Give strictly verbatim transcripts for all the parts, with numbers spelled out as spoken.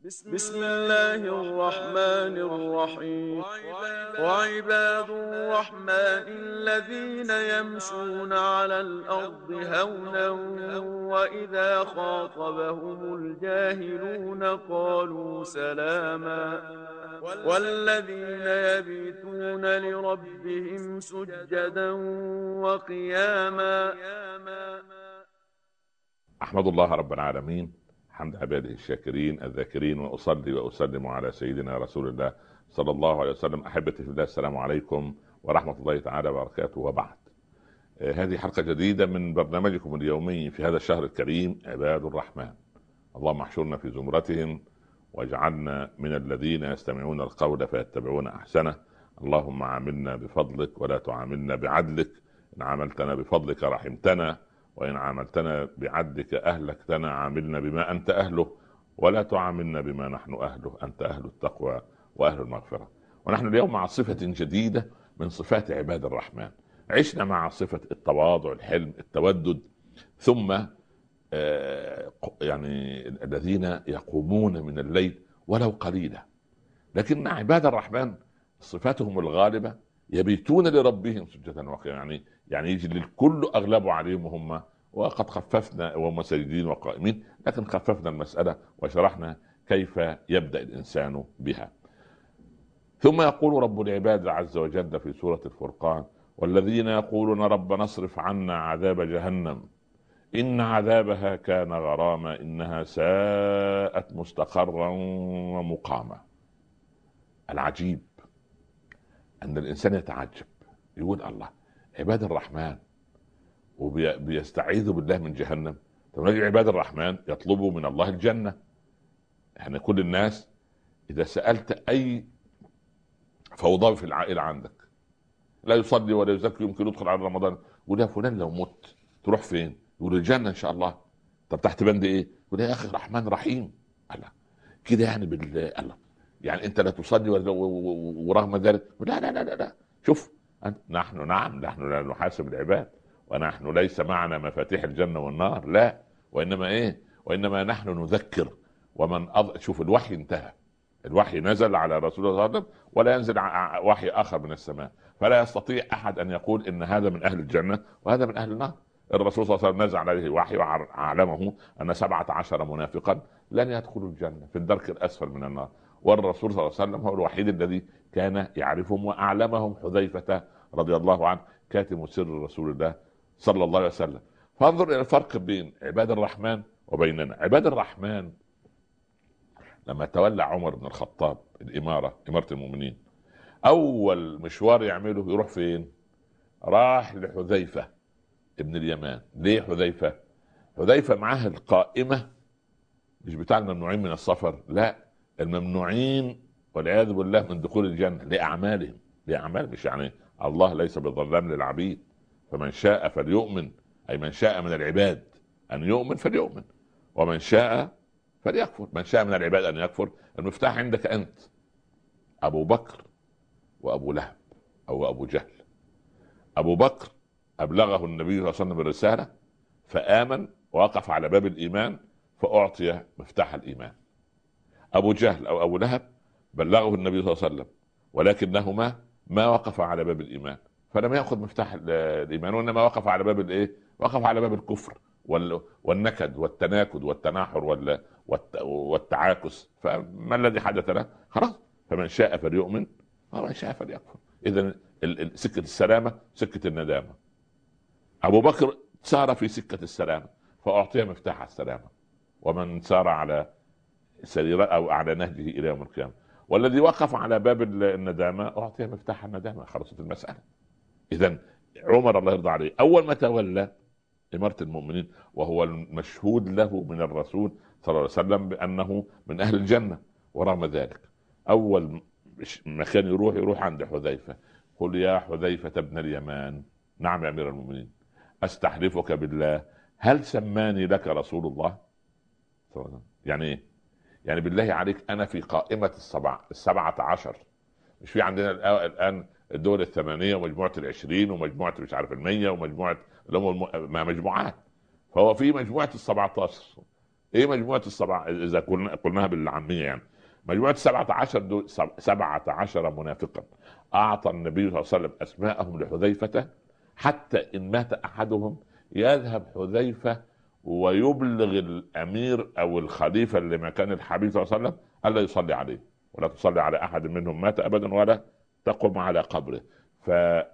بسم الله الرحمن الرحيم. وعباد الرحمن الذين يمشون على الأرض هونا وإذا خاطبهم الجاهلون قالوا سلاما. والذين يبيتون لربهم سجدا وقياما. أحمد الله رب العالمين حمد عباده الشاكرين الذاكرين، وأصلي وأسلم على سيدنا رسول الله صلى الله عليه وسلم. أحبتي في الله، السلام عليكم ورحمة الله تعالى وبركاته. وبعد، آه هذه حلقة جديدة من برنامجكم اليومي في هذا الشهر الكريم عباد الرحمن. اللهم احشرنا في زمرتهم واجعلنا من الذين يستمعون القول فيتبعون أحسنه. اللهم عاملنا بفضلك ولا تعاملنا بعدلك. إن عاملتنا بفضلك رحمتنا، وإن عاملتنا بعدلك أهلكتنا. عاملنا بما أنت أهله ولا تعاملنا بما نحن أهله. أنت أهل التقوى وأهل المغفرة. ونحن اليوم مع صفة جديدة من صفات عباد الرحمن. عشنا مع صفة التواضع، الحلم، التودد، ثم آه يعني الذين يقومون من الليل ولو قليلا. لكن عباد الرحمن صفاتهم الغالبة يبيتون لربهم سجدا وقياما. يعني يعني يجي للكل اغلبه عليهم هم، وقد خففنا وهم ساجدين وقائمين، لكن خففنا المسألة وشرحنا كيف يبدأ الإنسان بها. ثم يقول رب العباد عز وجل في سورة الفرقان: والذين يقولون ربنا اصرف عنا عذاب جهنم إن عذابها كان غراما إنها ساءت مستقرا ومقاما. العجيب أن الإنسان يتعجب، يقول الله عباد الرحمن وبيستعيذوا بالله من جهنم. طب نجي عباد الرحمن يطلبوا من الله الجنة. يعني كل الناس إذا سألت أي فوضى في العائلة عندك لا يصلي ولا يزكي يمكن يدخل على رمضان، يقول يا فلان لو مت تروح فين؟ يقول الجنة إن شاء الله. طب تحت بند إيه؟ يقول يا أخي رحمن رحيم. الله كده يعني بالله. الله يعني أنت لا تصلي ورغم ذلك لا لا لا لا, لا. شوف نحن نعم نحن لا نحاسب العباد، ونحن ليس معنا مفاتيح الجنة والنار، لا، وإنما إيه؟ وإنما نحن نذكر. ومن أض... شوف الوحي انتهى، الوحي نزل على رسول الله صلى الله عليه وسلم ولا ينزل وحي آخر من السماء، فلا يستطيع أحد أن يقول إن هذا من أهل الجنة وهذا من أهل النار. الرسول صلى الله عليه وسلم نزل عليه وحي وأعلمه أن سبعة عشر منافقا لن يدخلوا الجنة في الدرك الأسفل من النار، والرسول صلى الله عليه وسلم هو الوحيد الذي كان يعرفهم وأعلمهم حذيفة رضي الله عنه كاتم سر رسول الله صلى الله عليه وسلم. فانظر إلى الفرق بين عباد الرحمن وبيننا. عباد الرحمن لما تولى عمر بن الخطاب الإمارة، إمارة المؤمنين، أول مشوار يعمله يروح فين؟ راح لحذيفة ابن اليمان. ليه حذيفة؟ حذيفة معاه القائمة مش بتاع الممنوعين من السفر، لا، الممنوعين والعياذ بالله من دخول الجنة لأعمالهم. لأعمال مش يعني الله ليس بظلام للعبيد، فمن شاء فليؤمن، أي من شاء من العباد أن يؤمن فليؤمن، ومن شاء فليكفر. من شاء من العباد أن يكفر. المفتاح عندك أنت، أبو بكر وأبو لهب أو أبو جهل. أبو بكر أبلغه النبي صلى الله عليه وسلم بالرسالة فآمن ووقف على باب الإيمان فأعطي مفتاح الإيمان. أبو جهل أو أبو لهب بلغه النبي صلى الله عليه وسلم ولكنهما ما وقف على باب الإيمان فلم يأخذ مفتاح الإيمان، وإنما وقف على باب الإيه؟ وقف على باب الكفر والنكد والتناكد والتناحر والتعاكس. فما الذي حدث له؟ خلاص، فمن شاء فليؤمن ومن شاء فليكفر. إذن سكة السلامة سكة الندامة. أبو بكر سار في سكة السلامة فأعطي مفتاح السلامة، ومن سار على سريرة أو على نهجه إلى يوم القيامة. والذي وقف على باب الندامة أعطي مفتاح الندامة. خلصت المسألة. إذن عمر الله يرضى عليه أول ما تولى إمارة المؤمنين، وهو المشهود له من الرسول صلى الله عليه وسلم بأنه من أهل الجنة، ورغم ذلك أول مكان يروح يروح عند حذيفة. قل يا حذيفة ابن اليمان: نعم يا أمير المؤمنين، أستحلفك بالله هل سماني لك رسول الله صلى الله عليه وسلم؟ يعني إيه؟ يعني بالله عليك أنا في قائمة السبع السبعة عشر، مش في عندنا الآن الدول الثمانية ومجموعة العشرين ومجموعة مش عارف المية ومجموعة ما مجموعات، فهو في مجموعة السبعة عشر ايه مجموعه السبعه اذا قلنا قلناها بالعاميه يعني؟ مجموعه سبعة عشر دول سبعة عشر منافقا اعطى النبي صلى الله عليه وسلم اسماءهم لحذيفه، حتى ان مات احدهم يذهب حذيفه ويبلغ الامير او الخليفه اللي مكان الحبيب صلى الله عليه وسلم الا يصلي عليه، ولا تصلي على احد منهم مات ابدا ولا تقم على قبره. ف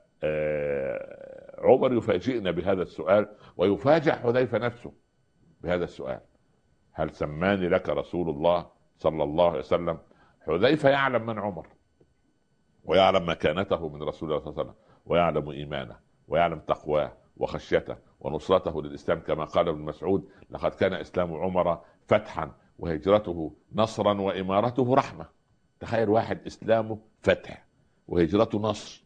آه، عمر يفاجئنا بهذا السؤال، ويفاجأ حذيفه نفسه بهذا السؤال: هل سماني لك رسول الله صلى الله عليه وسلم؟ حذيفه يعلم من عمر، ويعلم مكانته من رسول الله صلى الله عليه وسلم، ويعلم ايمانه، ويعلم تقواه وخشيته ونصرته للاسلام، كما قال ابن مسعود: لقد كان اسلام عمر فتحا وهجرته نصرا وامارته رحمه. تخيل واحد اسلامه فتح وهجرته نصر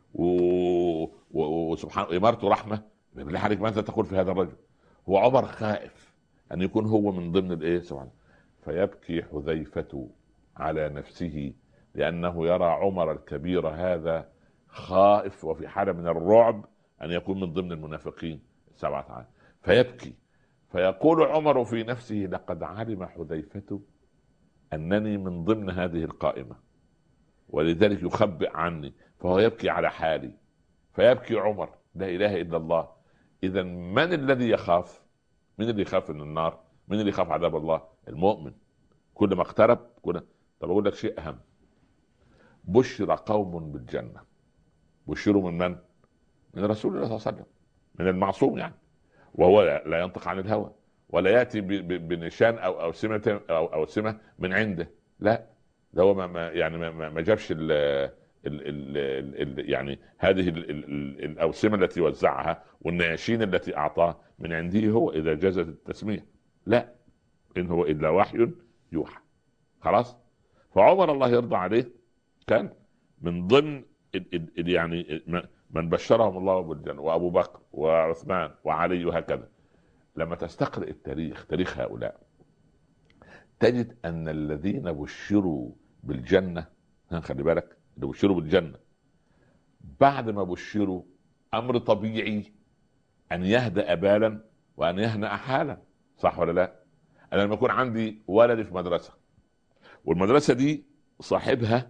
وسبحان و... امارته رحمه. بالله عليك ماذا تقول في هذا الرجل؟ هو عمر خائف ان يكون هو من ضمن الايه سبحانه. فيبكي حذيفه على نفسه لأنه يرى عمر الكبير هذا خائف وفي حالة من الرعب أن يكون من ضمن المنافقين السبعة عشر. فيبكي، فيقول عمر في نفسه: لقد علم حذيفة أنني من ضمن هذه القائمة، ولذلك يخبئ عني، فهو يبكي على حالي. فيبكي عمر: لا إله إلا الله. إذا من الذي يخاف؟ من اللي يخاف من النار؟ من اللي يخاف عذاب الله؟ المؤمن. كل ما اقترب كل. طب أقول لك شيء أهم: بشر قوم بالجنة. بشروا من من؟ من رسول الله صلى الله عليه وسلم، من المعصوم يعني، وهو لا ينطق عن الهوى ولا يأتي بنشان أو أو سمة أو أو سمة من عنده، لا، ده هو ما يعني ما, ما جابش ال ال ال ال يعني هذه ال ال الأوسمة التي وزعها والنياشين التي أعطاها من عنده هو إذا جازت التسمية، لا، إن هو إلا وحي يوحى. خلاص. فعمر الله يرضى عليه كان من ضمن ال ال ال يعني من بشرهم الله بالجنة، وأبو بكر وعثمان وعلي وهكذا. لما تستقرأ التاريخ، تاريخ هؤلاء، تجد أن الذين بشروا بالجنة، خلي بالك، اللي بشروا بالجنة بعد ما بشروا أمر طبيعي أن يهدأ بالا وأن يهنأ حالا، صح ولا لا؟ أنا لما يكون عندي ولد في مدرسة، والمدرسة دي صاحبها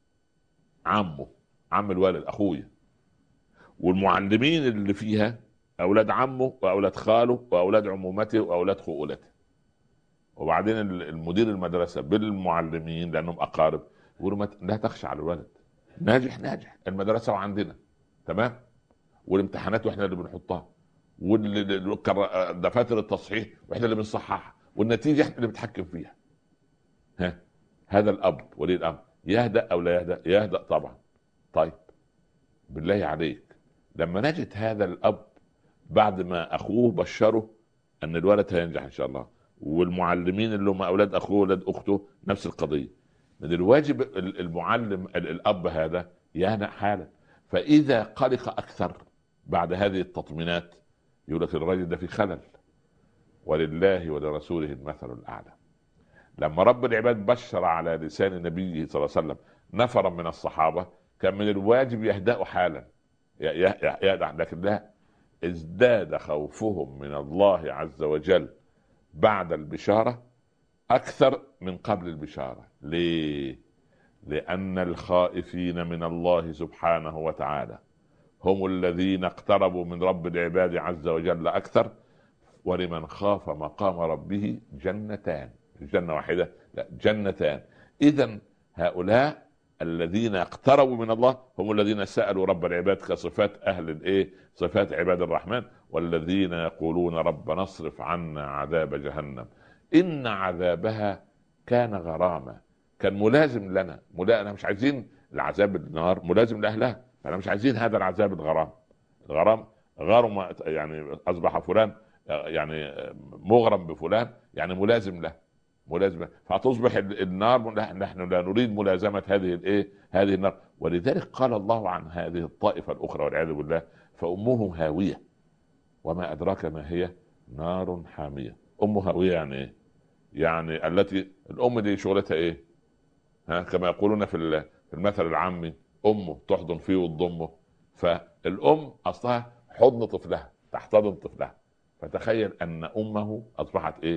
عمه، عم الولد أخويا، والمعلمين اللي فيها أولاد عمه وأولاد خاله وأولاد عمومته وأولاد خؤولته، وبعدين المدير المدرسة بالمعلمين لأنهم أقارب يقولوا لا تخشى على الولد، ناجح ناجح المدرسة وعندنا تمام، والامتحانات واحنا اللي بنحطها، والدفاتر التصحيح واحنا اللي بنصححها، والنتيجة احنا اللي بنتحكم فيها. ها، هذا الأب ولي الأمر يهدأ أو لا يهدأ؟ يهدأ طبعا. طيب بالله عليك، لما نجد هذا الأب بعد ما أخوه بشره أن الولد هينجح إن شاء الله، والمعلمين اللي هم أولاد أخوه أولاد أخته نفس القضية، من الواجب المعلم الأب هذا يهنأ حالا. فإذا قلق أكثر بعد هذه التطمينات يقول لك الرجل ده في خلل. ولله ولرسوله المثل الأعلى. لما رب العباد بشر على لسان نبيه صلى الله عليه وسلم نفرا من الصحابة، كان من الواجب يهدأوا حالا، يهدأ، لكن لا، ازداد خوفهم من الله عز وجل بعد البشارة أكثر من قبل البشارة. ليه؟ لأن الخائفين من الله سبحانه وتعالى هم الذين اقتربوا من رب العباد عز وجل أكثر. ولمن خاف مقام ربه جنتان، جنة واحدة لا جنتان. إذن هؤلاء الذين اقتربوا من الله هم الذين سألوا رب العباد كصفات أهل الإيه؟ صفات عباد الرحمن: والذين يقولون ربنا اصرف عنا عذاب جهنم إن عذابها كان غراما. كان ملازم لنا، ملا... أنا مش عايزين العذاب النار ملازم لأهلها، أنا مش عايزين هذا العذاب الغرام. الغرام غرم يعني أصبح فلان يعني مغرم بفلان، يعني ملازم له، ملازمة، فتصبح النار نحن لا نريد ملازمة هذه الايه هذه النار. ولذلك قال الله عن هذه الطائفة الأخرى والعياذ بالله: فأمه هاوية وما أدراك ما هي نار حامية. أم هاوية يعني ايه؟ يعني التي الأم دي شغلتها ايه؟ ها، كما يقولون في المثل العامي: أمه تحضن فيه وتضمه. فالأم أصلها حضن طفلها، تحتضن طفلها. فتخيل أن أمه أصبحت ايه؟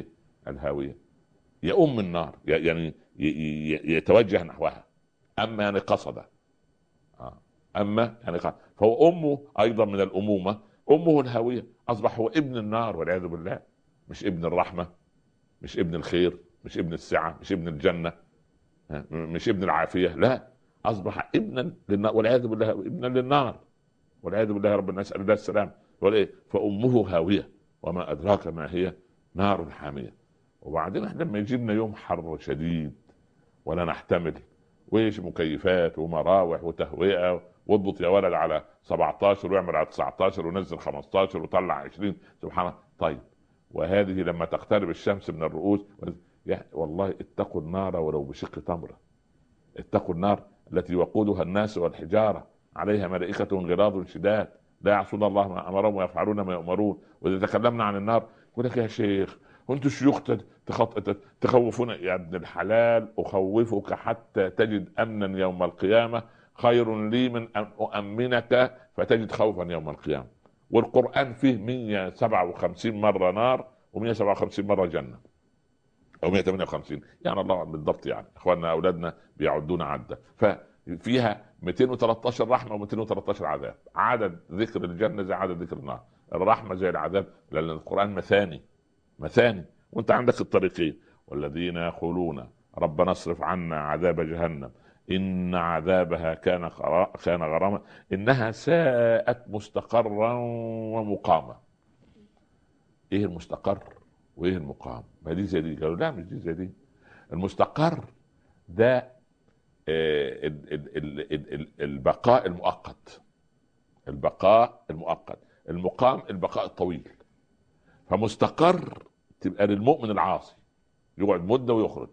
الهاوية يؤم النار، يعني يتوجه نحوها، أما يعني قصد، أما يعني قصد. فهو أمه أيضا من الأمومة، أمه الهاوية، أصبح هو ابن النار والعياذ بالله، مش ابن الرحمة، مش ابن الخير، مش ابن السعة، مش ابن الجنة، مش ابن العافية، لا، أصبح ابنا للنار والعياذ بالله، ابنا للنار والعياذ بالله، ربنا نسأل الله السلام. فأمه هاوية وما أدراك ما هي، نار حامية. وبعدين احنا لما يجينا يوم حر شديد ولا نحتمل، ويش مكيفات ومراوح وتهوئة، واضبط يا ولد على سبعتاشر ويعمل على تسعتاشر ونزل خمستاشر وطلع عشرين، سبحان الله. طيب، وهذه لما تقترب الشمس من الرؤوس، والله اتقوا النار ولو بشق تمرة. اتقوا النار التي وقودها الناس والحجارة، عليها ملائكة غلاظ شداد لا يعصون الله ما امرهم ويفعلون ما يؤمرون. واذا تكلمنا عن النار يقول لك يا شيخ وانتم الشيوخ تخوفون، يا ابن الحلال اخوفك حتى تجد امنا يوم القيامة خير لي من ان اؤمنك فتجد خوفا يوم القيامة. والقرآن فيه مئة وسبعة وخمسين مرة نار ومئة وسبعة وخمسين مرة جنة، او مئة وثمانية وخمسين، يعني الله بالضبط، يعني اخواننا اولادنا بيعدون عدة، ففيها مئتين وثلاثة عشر رحمه ومئتين وثلاثة عشر عذاب. عدد ذكر الجنه زي عدد ذكر النار، الرحمه زي العذاب، لان القران مثاني مثاني، وانت عندك الطريقين. والذين يقولون ربنا اصرف عنا عذاب جهنم ان عذابها كان كان غراما انها ساءت مستقرا ومقاما. ايه المستقر وايه المقام؟ ما دي زي دي، قالوا لا مش دي زي دي. المستقر ده البقاء المؤقت، البقاء المؤقت. المقام البقاء الطويل. فمستقر تبقى للمؤمن العاصي، يقعد مدة ويخرج،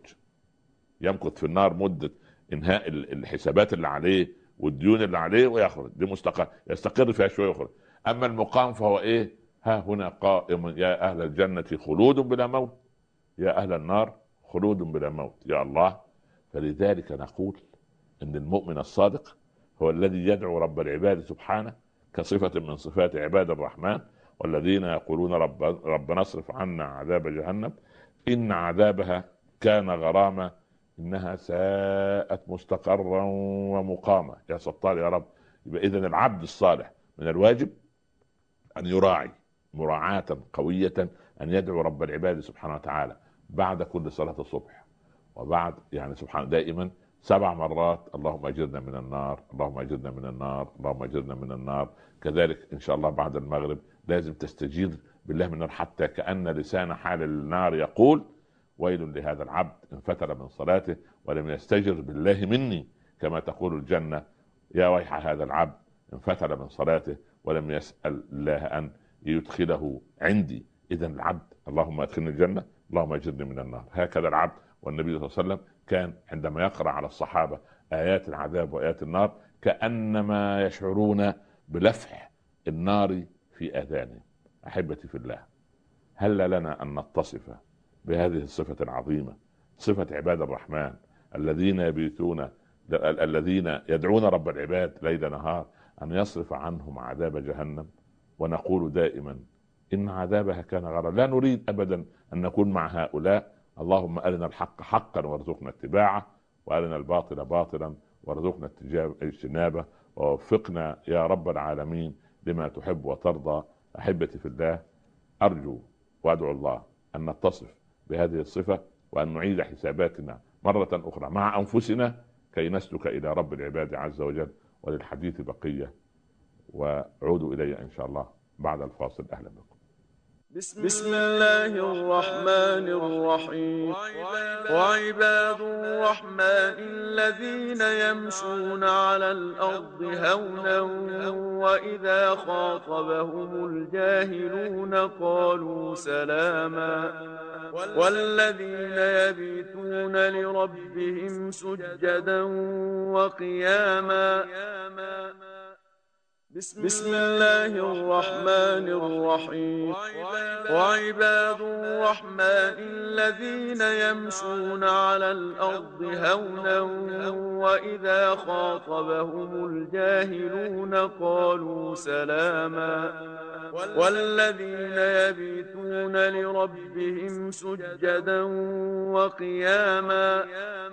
يمكث في النار مدة انهاء الحسابات اللي عليه والديون اللي عليه ويخرج، دي مستقر، يستقر فيها شوية ويخرج. اما المقام فهو ايه؟ ها هنا قائم، يا اهل الجنة خلود بلا موت، يا اهل النار خلود بلا موت، يا الله. فلذلك نقول ان المؤمن الصادق هو الذي يدعو رب العباد سبحانه كصفة من صفات عباد الرحمن. والذين يقولون رب ربنا اصرف عنا عذاب جهنم ان عذابها كان غراما انها ساءت مستقرا ومقاما. يا ستار يا رب. يبقى اذن العبد الصالح من الواجب ان يراعي مراعاة قوية ان يدعو رب العباد سبحانه وتعالى بعد كل صلاة الصبح، وبعد يعني سبحان دائما سبع مرات اللهم اجرنا من النار، اللهم اجرنا من النار، اللهم اجرنا من النار. كذلك ان شاء الله بعد المغرب لازم تستجير بالله من النار، حتى كأن لسان حال النار يقول ويل لهذا العبد ان فتر من صلاته ولم يستجر بالله مني، كما تقول الجنة يا ويح هذا العبد ان فتر من صلاته ولم يسأل الله ان يدخله عندي. اذا العبد اللهم ادخلني الجنة، اللهم اجرني من النار. هكذا العبد. والنبي صلى الله عليه وسلم كان عندما يقرأ على الصحابة آيات العذاب وآيات النار كأنما يشعرون بلفح النار في آذانهم. أحبتي في الله، هل لنا أن نتصف بهذه الصفة العظيمة، صفة عباد الرحمن الذين يبيتون الذين يدعون رب العباد ليل نهار أن يصرف عنهم عذاب جهنم؟ ونقول دائما إن عذابها كان غرا. لا نريد أبدا أن نكون مع هؤلاء. اللهم أرنا الحق حقا وارزقنا اتباعه، وأرنا الباطل باطلا وارزقنا اجتنابه، ووفقنا يا رب العالمين لما تحب وترضى. أحبتي في الله، أرجو وأدعو الله أن نتصف بهذه الصفة وأن نعيد حساباتنا مرة أخرى مع أنفسنا كي نسلك إلى رب العباد عز وجل. وللحديث بقية، وعودوا إلي إن شاء الله بعد الفاصل. أهلا بكم. بسم الله الرحمن الرحيم. وعباد الرحمن الذين يمشون على الأرض هونا وإذا خاطبهم الجاهلون قالوا سلاما. والذين يبيتون لربهم سجدا وقياما بسم الله الرحمن الرحيم. وعباد الرحمن الذين يمشون على الأرض هونا وإذا خاطبهم الجاهلون قالوا سلاما والذين يبيتون لربهم سجدا وقياما.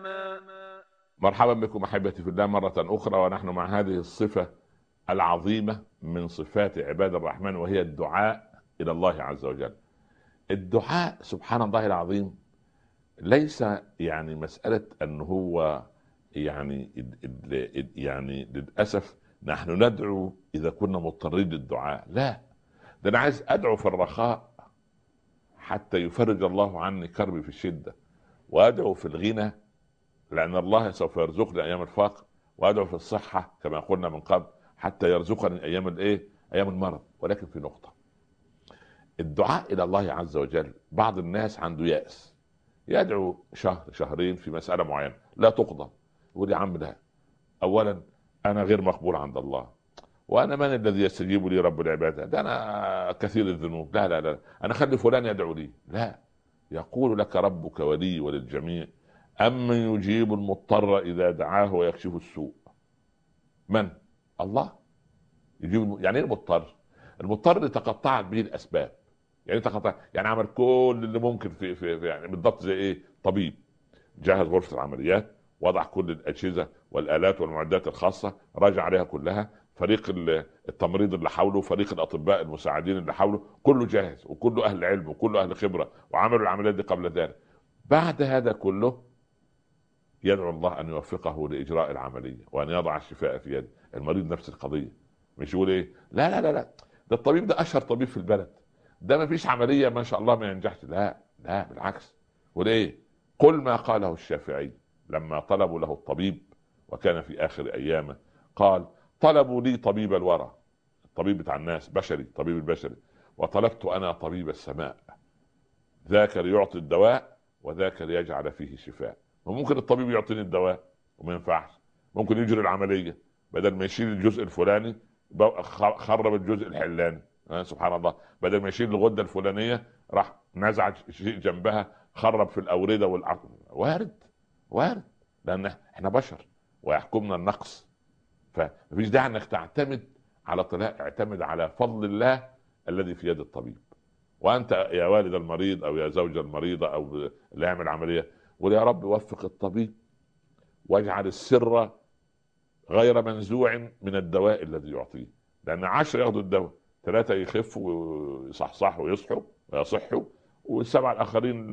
مرحبا بكم أحبتي في الله مرة أخرى، ونحن مع هذه الصفة العظيمة من صفات عباد الرحمن، وهي الدعاء إلى الله عز وجل. الدعاء سبحان الله العظيم ليس يعني مسألة أنه هو يعني يعني للأسف نحن ندعو إذا كنا مضطرين للدعاء، لا، ده أنا عايز أدعو في الرخاء حتى يفرج الله عني كربي في الشدة، وأدعو في الغنى لأن الله سوف يرزقني أيام الفقر، وأدعو في الصحة كما قلنا من قبل حتى يرزقني أيام الإيه؟ أيام المرض. ولكن في نقطة، الدعاء إلى الله عز وجل بعض الناس عنده يأس، يدعو شهر شهرين في مسألة معينة لا تقضى، يقول يا عم ده أولا أنا غير مقبول عند الله، وأنا من الذي يستجيب لي رب العبادة، ده أنا كثير الذنوب، لا لا لا أنا خلي فلان يدعو لي. لا، يقول لك ربك ولي وللجميع أمن يجيب المضطر إذا دعاه ويكشف السوء. من؟ الله يجيب. يعني ايه المضطر؟ المضطر تقطعت به الاسباب، يعني تقطع يعني عمل كل اللي ممكن في, في, في يعني بالضبط زي ايه؟ طبيب جهز غرفه العمليات، وضع كل الاجهزه والالات والمعدات الخاصه، راجع عليها كلها، فريق التمريض اللي حوله، فريق الاطباء المساعدين اللي حوله، كله جاهز وكله اهل علم وكله اهل خبره وعملوا العمليات دي قبل ذلك. بعد هذا كله يدعو الله ان يوفقه لاجراء العمليه وان يضع الشفاء في يده. المريض نفس القضيه، مش يقول ايه لا لا لا لا ده الطبيب ده اشهر طبيب في البلد، ده ما فيش عمليه ما شاء الله ما ينجحش. لا لا بالعكس. وليه؟ قل ما قاله الشافعي لما طلبوا له الطبيب وكان في اخر ايامه، قال طلبوا لي طبيب الورى، الطبيب بتاع الناس بشري، طبيب البشري، وطلبت انا طبيب السماء، ذاك يعطي الدواء وذاك يجعل فيه شفاء. وممكن الطبيب يعطيني الدواء وما ينفعش، ممكن يجري العمليه بدل ما يشيل الجزء الفلاني خرب الجزء الحلاني. أه سبحان الله، بدل ما يشيل الغده الفلانيه راح نزع شيء جنبها خرب في الاورده والعقل. وارد وارد، لان احنا بشر ويحكمنا النقص، فمفيش داعي انك تعتمد على طلاق، اعتمد على فضل الله الذي في يد الطبيب. وانت يا والد المريض او يا زوج المريضه او اللي يعمل عمليه، قول يا رب وفق الطبيب واجعل السر غير منزوع من الدواء الذي يعطيه، لأن عشرة ياخدوا الدواء، ثلاثة يخفوا ويصحصحوا ويصحوا ويصحوا، والسبعة الآخرين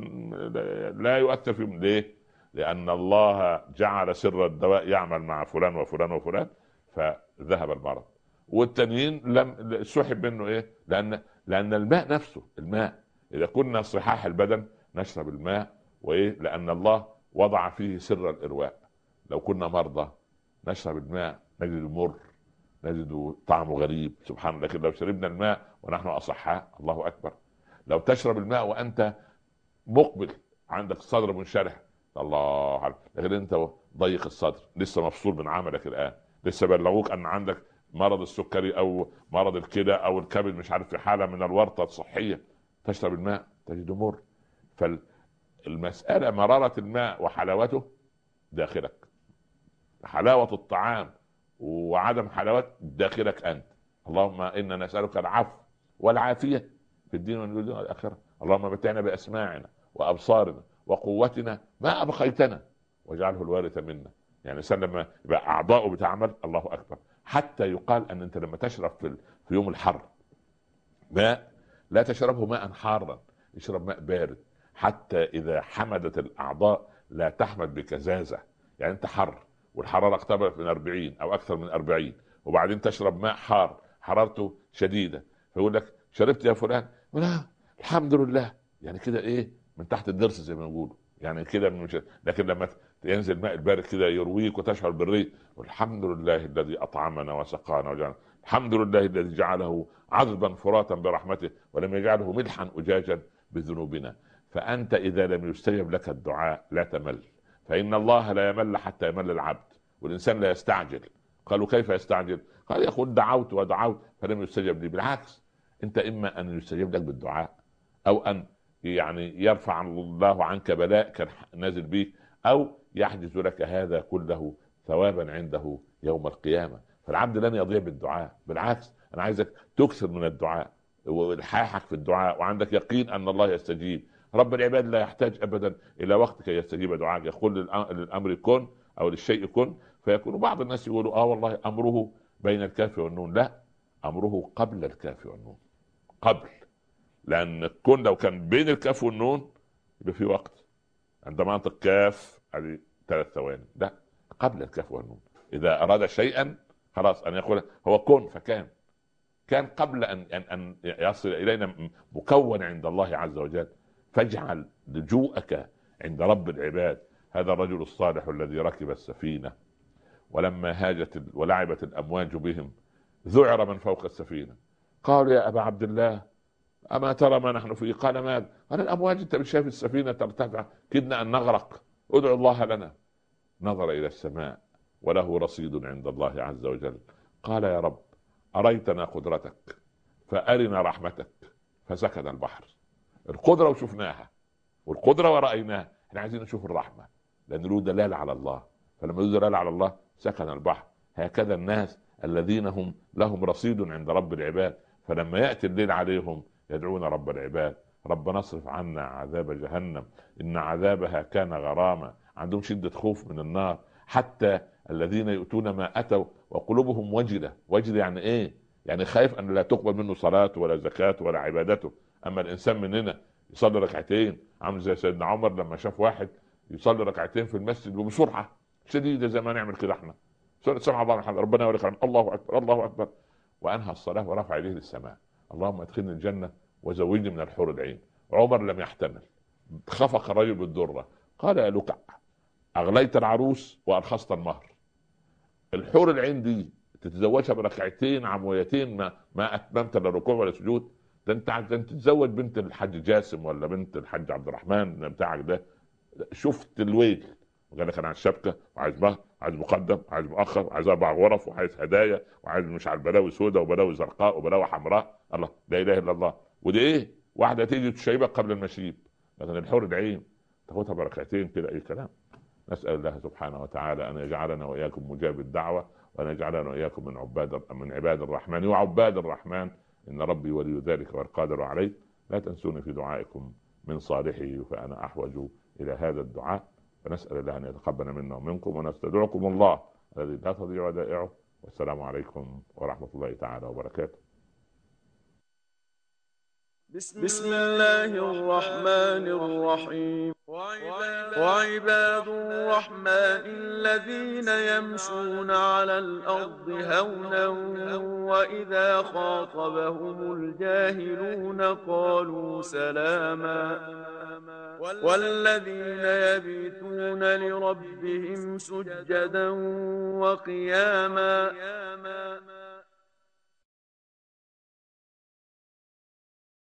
لا يؤثر فيهم. ليه؟ لأن الله جعل سر الدواء يعمل مع فلان وفلان وفلان فذهب المرض، والتانيين لم سحب منه. إيه؟ لأن لأن الماء نفسه، الماء إذا كنا صحاح البدن نشرب الماء، وإيه؟ لأن الله وضع فيه سر الإرواء. لو كنا مرضى نشرب الماء نجد مر، نجد طعمه غريب سبحان الله. لكن لو شربنا الماء ونحن أصحاء الله أكبر. لو تشرب الماء وأنت مقبل عندك الصدر منشرح الله عليك، لكن أنت ضيق الصدر لسه مفصول من عملك الآن، لسه بلغوك أن عندك مرض السكري أو مرض الكلى أو الكبد مش عارف في حالة من الورطة الصحية، تشرب الماء تجد مر. فالمسألة مرارة الماء وحلاوته داخلك، حلاوة الطعام وعدم حلاوة داخلك أنت. اللهم إنا نسألك العفو والعافية في الدين والدنيا والآخرة. اللهم متعنا بأسماعنا وأبصارنا وقوتنا ما أبقيتنا واجعله الوارث منا. يعني الإنسان لما يبقى أعضاؤه بتعمل الله أكبر، حتى يقال أن أنت لما تشرب في, في يوم الحر ماء لا تشربه ماء حارا، اشرب ماء بارد، حتى إذا حمدت الأعضاء لا تحمد بكزازة. يعني أنت حر والحرارة اقتربت من أربعين أو أكثر من أربعين، وبعدين تشرب ماء حار حرارته شديدة، فيقول لك شربت يا فلان؟ لا الحمد لله، يعني كده إيه من تحت الضرس زي ما بيقولوا، يعني كده مش. لكن لما ينزل ماء البارد كده يرويك وتشعر بالريق، والحمد لله الذي أطعمنا وسقانا وجعلنا، الحمد لله الذي جعله عذبا فراتا برحمته ولم يجعله ملحا أجاجا بذنوبنا. فأنت إذا لم يستجب لك الدعاء لا تمل، فإن الله لا يمل حتى يمل العبد، والإنسان لا يستعجل. قالوا كيف يستعجل؟ قال يقول دعوت ودعوت فلم يستجب لي. بالعكس، انت اما ان يستجيب لك بالدعاء، او ان يعني يرفع الله عنك بلاء كان نازل بيك، او يحجز لك هذا كله ثوابا عنده يوم القيامه. فالعبد لن يضيع بالدعاء، بالعكس انا عايزك تكثر من الدعاء والحاحك في الدعاء، وعندك يقين ان الله يستجيب. رب العباد لا يحتاج ابدا الى وقت كي يستجيب دعاءك. يقول للامر كن او للشيء كن فيكون. بعض الناس يقولوا اه والله امره بين الكاف والنون. لا، امره قبل الكاف والنون، قبل. لان كن لو كان بين الكاف والنون يبقى في وقت. عند منطق كاف هذه ثلاث ثواني، لا، قبل الكاف والنون. اذا اراد شيئا خلاص ان يقول هو كن فكان، كان قبل ان ان ان يصل الينا مكون عند الله عز وجل. فاجعل لجوءك عند رب العباد. هذا الرجل الصالح الذي ركب السفينه ولما هاجت ولعبت الامواج بهم ذعر من فوق السفينه. قالوا يا ابا عبد الله اما ترى ما نحن فيه؟ قال ماذا؟ قال الامواج، انت مش شايف السفينه ترتفع، كدنا ان نغرق، ادعو الله لنا. نظر الى السماء وله رصيد عند الله عز وجل. قال يا رب اريتنا قدرتك فارنا رحمتك. فسكن البحر. القدره وشفناها، والقدره ورأيناها، احنا عايزين نشوف الرحمه لان له دلاله على الله. فلما له دلاله على الله سكن البحر. هكذا الناس الذين هم لهم رصيد عند رب العباد، فلما ياتي الليل عليهم يدعون رب العباد. ربنا اصرف عنا عذاب جهنم ان عذابها كان غراما. عندهم شده خوف من النار. حتى الذين يؤتون ما اتوا وقلوبهم وجله. وجله يعني ايه؟ يعني خايف ان لا تقبل منه صلاه ولا زكاه ولا عبادته. اما الانسان مننا يصلي ركعتين، عامل زي سيدنا عمر لما شاف واحد يصلي ركعتين في المسجد وبسرعه شديده زي ما نعمل كده احنا، سمع الله الحمد ربنا ولك الحمد الله اكبر الله اكبر، وانهى الصلاه ورفع يديه للسماء. اللهم ادخلني الجنه وزوجني من الحور العين. عمر لم يحتمل، خفق الرجل بالدره. قال يا لكع اغليت العروس وارخصت المهر. الحور العين دي تتزوجها بركعتين عمويتين ما ما اتممت لا ركوع ولا سجود؟ ده انت عايز تتزوج بنت الحاج جاسم ولا بنت الحاج عبد الرحمن بتاعك ده. شفت الويل، وقال لك انا عايز شبكه وعايز مهر، عايز مقدم، عايز مؤخر، عايز اربع غرف، وعايز هدايا، وعايز مش عارف بلاوي سوداء وبلاوي زرقاء وبلاوي حمراء. الله، لا اله الا الله. ودي ايه؟ واحده تيجي تشيبك قبل المشيب، لكن الحور العين تاخدها بركعتين كده اي كلام. نسال الله سبحانه وتعالى ان يجعلنا واياكم مجاب الدعوه، وان يجعلنا واياكم من عباد من عباد الرحمن وعباد الرحمن، ان ربي ولي ذلك والقادر عليه. لا تنسوني في دعائكم من صالحه فانا احوج الى هذا الدعاء. فنسال الله ان يتقبل منا ومنكم، ونستدعكم الله الذي لا تضيع ودائعه. والسلام عليكم ورحمه الله تعالى وبركاته. بسم الله الرحمن الرحيم. وعباد الرحمن الذين يمشون على الأرض هونا وإذا خاطبهم الجاهلون قالوا سلاما. والذين يبيتون لربهم سجدا وقياما